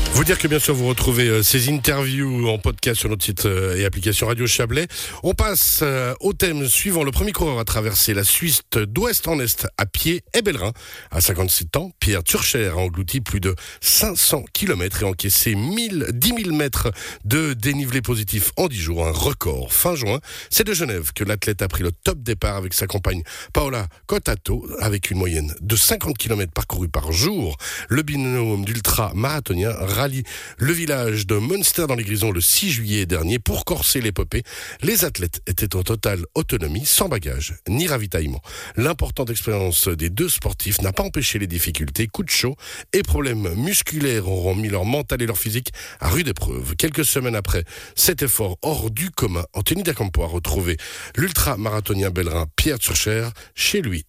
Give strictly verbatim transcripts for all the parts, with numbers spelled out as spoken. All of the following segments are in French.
Vous dire que bien sûr vous retrouvez euh, ces interviews en podcast sur notre site euh, et application Radio Chablais. On passe euh, au thème suivant. Le premier coureur à traverser la Suisse d'ouest en est à pied est Bellerin. À cinquante-sept ans, Pierre Turcher a englouti plus de cinq cents kilomètres et encaissé dix mille mètres de dénivelé positif en dix jours. Un record. Fin juin, c'est de Genève que l'athlète a pris le top départ avec sa compagne Paola Cotato avec une moyenne de cinquante kilomètres parcourus par jour. Le binôme d'ultra-marathonien rallie le village de Münster dans les Grisons le six juillet dernier pour corser l'épopée. Les athlètes étaient en totale autonomie, sans bagages ni ravitaillement. L'importante expérience des deux sportifs n'a pas empêché les difficultés. Coups de chaud et problèmes musculaires auront mis leur mental et leur physique à rude épreuve. Quelques semaines après cet effort hors du commun, Anthony Dacampo a retrouvé l'ultra-marathonien bellerin Pierre Turcher chez lui.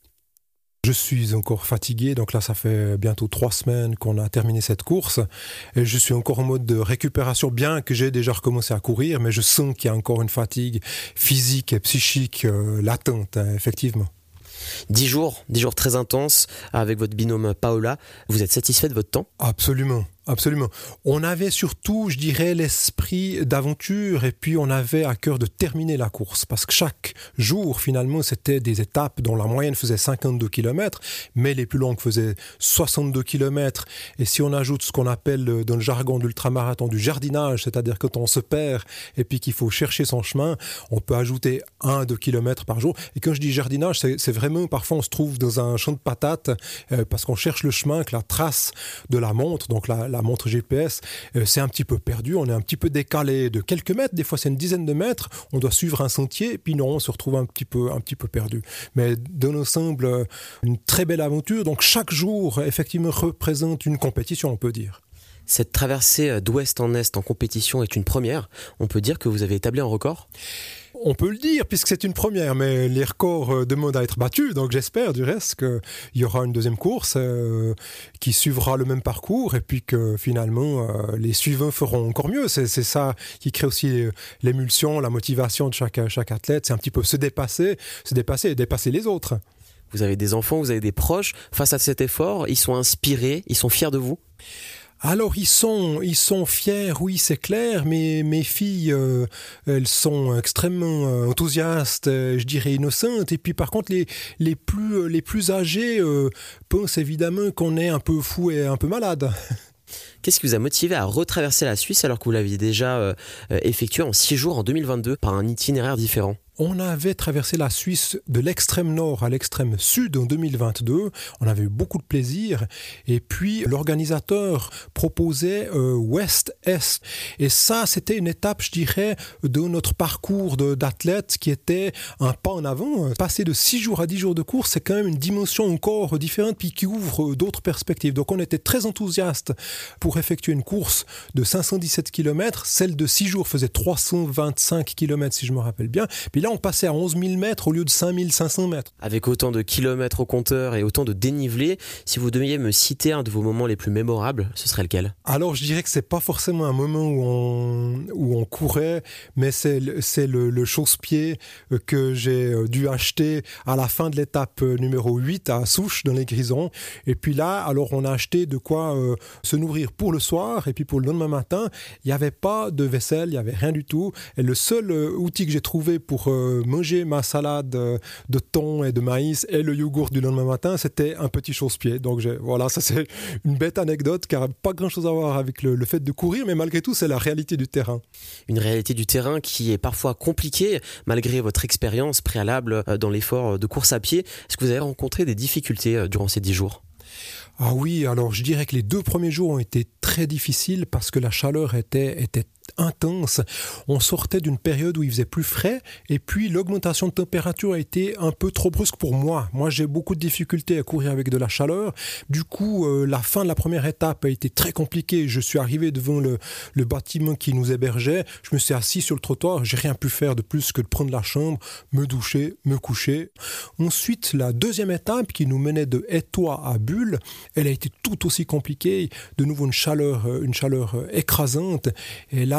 Je suis encore fatigué, donc là ça fait bientôt trois semaines qu'on a terminé cette course et je suis encore en mode de récupération, bien que j'ai déjà recommencé à courir, mais je sens qu'il y a encore une fatigue physique et psychique euh, latente, hein, effectivement. Dix jours, dix jours très intenses avec votre binôme Paola. Vous êtes satisfait de votre temps ? Absolument. Absolument. On avait surtout, je dirais, l'esprit d'aventure et puis on avait à cœur de terminer la course parce que chaque jour, finalement, c'était des étapes dont la moyenne faisait cinquante-deux kilomètres, mais les plus longues faisaient soixante-deux kilomètres. Et si on ajoute ce qu'on appelle dans le jargon d'ultramarathon du jardinage, c'est-à-dire quand on se perd et puis qu'il faut chercher son chemin, on peut ajouter un à deux kilomètres par jour. Et quand je dis jardinage, c'est, c'est vraiment, parfois on se trouve dans un champ de patates euh, parce qu'on cherche le chemin, que la trace de la montre, donc la, la montre G P S, euh, c'est un petit peu perdu, on est un petit peu décalé de quelques mètres, des fois c'est une dizaine de mètres, on doit suivre un sentier, et puis non, on se retrouve un petit peu, un petit peu perdu. Mais dans l'ensemble, euh, une très belle aventure, donc chaque jour, effectivement, représente une compétition, on peut dire. Cette traversée d'ouest en est en compétition est une première. On peut dire que vous avez établi un record ? On peut le dire, puisque c'est une première, mais les records demandent à être battus, donc j'espère du reste qu'il y aura une deuxième course euh, qui suivra le même parcours, et puis que finalement, euh, les suivants feront encore mieux. C'est, c'est ça qui crée aussi l'émulsion, la motivation de chaque, chaque athlète, c'est un petit peu se dépasser, se dépasser et dépasser les autres. Vous avez des enfants, vous avez des proches, face à cet effort, ils sont inspirés, ils sont fiers de vous ? Alors ils sont, ils sont fiers, oui c'est clair, mais mes filles, euh, elles sont extrêmement euh, enthousiastes, euh, je dirais innocentes, et puis par contre les, les, plus, les plus âgés euh, pensent évidemment qu'on est un peu fou et un peu malade. Qu'est-ce qui vous a motivé à retraverser la Suisse alors que vous l'aviez déjà euh, effectué en six jours en deux mille vingt-deux par un itinéraire différent ? On avait traversé la Suisse de l'extrême nord à l'extrême sud en deux mille vingt-deux. On avait eu beaucoup de plaisir. Et puis, l'organisateur proposait euh, ouest-est. Et ça, c'était une étape, je dirais, de notre parcours de, d'athlète qui était un pas en avant. Passer de six jours à dix jours de course, c'est quand même une dimension encore différente puis qui ouvre d'autres perspectives. Donc, on était très enthousiastes pour effectuer une course de cinq cent dix-sept kilomètres. Celle de six jours faisait trois cent vingt-cinq kilomètres, si je me rappelle bien. Puis là, on passait à onze mille mètres au lieu de cinq mille cinq cents mètres. Avec autant de kilomètres au compteur et autant de dénivelé, si vous deviez me citer un de vos moments les plus mémorables, ce serait lequel ? Alors, je dirais que c'est pas forcément un moment où on, où on courait, mais c'est, c'est le, le chausse-pied que j'ai dû acheter à la fin de l'étape numéro huit à Souche, dans les Grisons. Et puis là, alors on a acheté de quoi euh, se nourrir pour le soir et puis pour le lendemain matin. Il n'y avait pas de vaisselle, il n'y avait rien du tout. Et le seul euh, outil que j'ai trouvé pour euh, manger ma salade de thon et de maïs et le yogourt du lendemain matin, c'était un petit chausse-pied. Donc j'ai, voilà, ça c'est une bête anecdote qui n'a pas grand-chose à voir avec le, le fait de courir, mais malgré tout, c'est la réalité du terrain. Une réalité du terrain qui est parfois compliquée, malgré votre expérience préalable dans l'effort de course à pied. Est-ce que vous avez rencontré des difficultés durant ces dix jours ? Ah oui, alors je dirais que les deux premiers jours ont été très difficiles parce que la chaleur était, était intense. On sortait d'une période où il faisait plus frais et puis l'augmentation de température a été un peu trop brusque pour moi. Moi, j'ai beaucoup de difficultés à courir avec de la chaleur. Du coup, euh, la fin de la première étape a été très compliquée. Je suis arrivé devant le, le bâtiment qui nous hébergeait. Je me suis assis sur le trottoir. J'ai rien pu faire de plus que de prendre la chambre, me doucher, me coucher. Ensuite, la deuxième étape qui nous menait de Étoile à Bulle, elle a été tout aussi compliquée. De nouveau, une chaleur, une chaleur écrasante. Et là,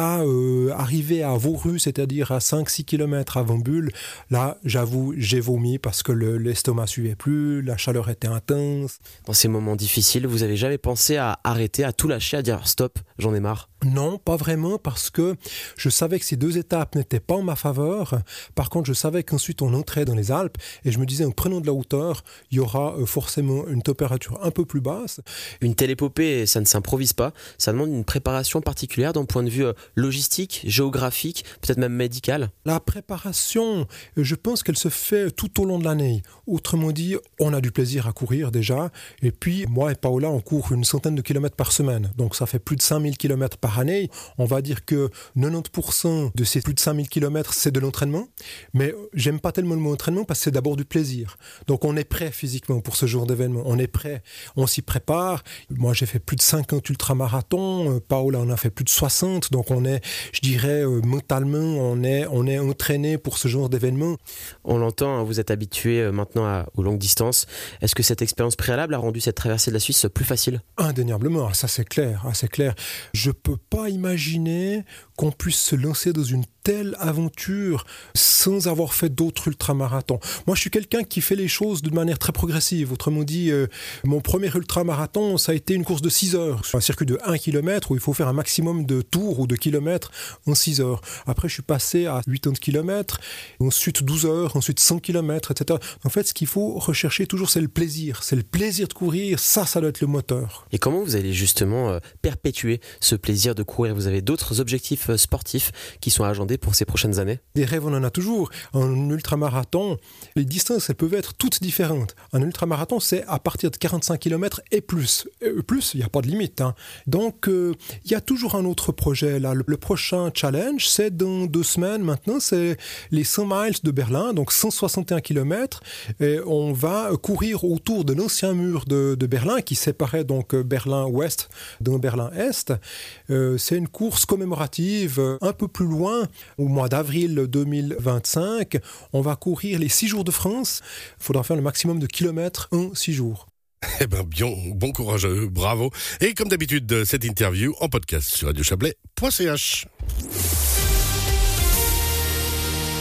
Là, euh, arrivé à Vauru, c'est-à-dire à cinq six kilomètres avant Bulle, là, j'avoue, j'ai vomi parce que le, l'estomac suivait plus, la chaleur était intense. Dans ces moments difficiles, vous avez jamais pensé à arrêter, à tout lâcher, à dire stop, j'en ai marre? Non, pas vraiment, parce que je savais que ces deux étapes n'étaient pas en ma faveur. Par contre, je savais qu'ensuite on entrait dans les Alpes et je me disais, en prenant de la hauteur, il y aura forcément une température un peu plus basse. Une telle épopée, ça ne s'improvise pas. Ça demande une préparation particulière d'un point de vue logistique, géographique, peut-être même médical. La préparation, je pense qu'elle se fait tout au long de l'année. Autrement dit, on a du plaisir à courir déjà. Et puis, moi et Paola, on court une centaine de kilomètres par semaine. Donc ça fait plus de cinq mille kilomètres par année. On va dire que quatre-vingt-dix pour cent de ces plus de cinq mille kilomètres, c'est de l'entraînement. Mais j'aime pas tellement le mot entraînement parce que c'est d'abord du plaisir. Donc on est prêt physiquement pour ce genre d'événement. On est prêt, on s'y prépare. Moi, j'ai fait plus de cinquante ultramarathons. Paola en a fait plus de soixante. Donc on est, je dirais, mentalement, on est, on est entraîné pour ce genre d'événement. On l'entend, vous êtes habitué maintenant à, aux longues distances. Est-ce que cette expérience préalable a rendu cette traversée de la Suisse plus facile? Indéniablement, ah, ça c'est clair, ah, c'est clair. Je peux pas imaginer qu'on puisse se lancer dans une telle aventure sans avoir fait d'autres ultramarathons. Moi, je suis quelqu'un qui fait les choses de manière très progressive. Autrement dit, euh, mon premier ultramarathon, ça a été une course de six heures, sur un circuit de un kilomètre où il faut faire un maximum de tours ou de kilomètres en six heures. Après, je suis passé à quatre-vingts kilomètres, ensuite douze heures, ensuite cent kilomètres, et cetera. En fait, ce qu'il faut rechercher toujours, c'est le plaisir. C'est le plaisir de courir, ça, ça doit être le moteur. Et comment vous allez justement euh, perpétuer ce plaisir de courir? Vous avez d'autres objectifs euh, sportifs qui sont agendés pour ces prochaines années? Des rêves, on en a toujours. En ultramarathon, les distances, elles peuvent être toutes différentes. Un ultramarathon, c'est à partir de quarante-cinq kilomètres et plus. Et plus, il n'y a pas de limite. Hein. Donc, euh, il y a toujours un autre projet. Là. Le, le prochain challenge, c'est dans deux semaines maintenant, c'est les cent miles de Berlin, donc cent soixante et un kilomètres. Et on va courir autour de l'ancien mur de, de Berlin, qui séparait donc Berlin-Ouest de Berlin-Est. Euh, c'est une course commémorative un peu plus loin, au mois d'avril deux mille vingt-cinq, on va courir les six jours de France. Il faudra faire le maximum de kilomètres en six jours. Eh ben, bien, bon courage à eux, bravo. Et comme d'habitude, cette interview en podcast sur radio chablais point c h.